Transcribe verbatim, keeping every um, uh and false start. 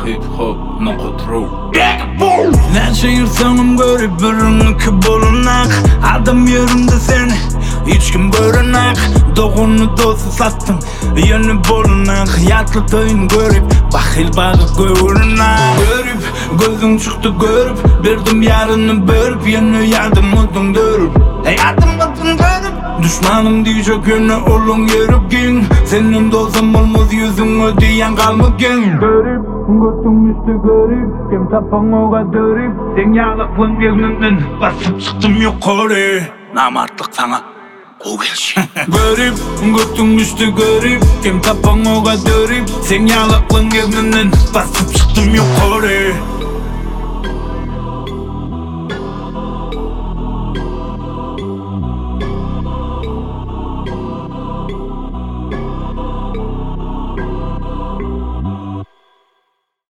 hip hop no true. Neçe yırtanım görüp biriniki bulunak. Adam yerimde seni hiç kim görünak. Doğunu dostu sattım yeni bulunak. Yatlı töyün görüp bakil bağı görünak. Görüp gözün çıktı görüp verdim yarını bölüp yeni yardım oldun görüp yardım oldun görüp düşmanım diyecek yine olun yerip gin. Senin dostum olmaz yüzün diyen kalmıken. Görüp götüm üstü görüp kim tapan oğa dörüp sen yağlıklın gözünden basıp çıktım yukarı. Namartlık sana o gelşi. Görüp götüm üstü görüp kim tapan oğa dörüp sen yağlıklın gözünden basıp çıktım yukarı.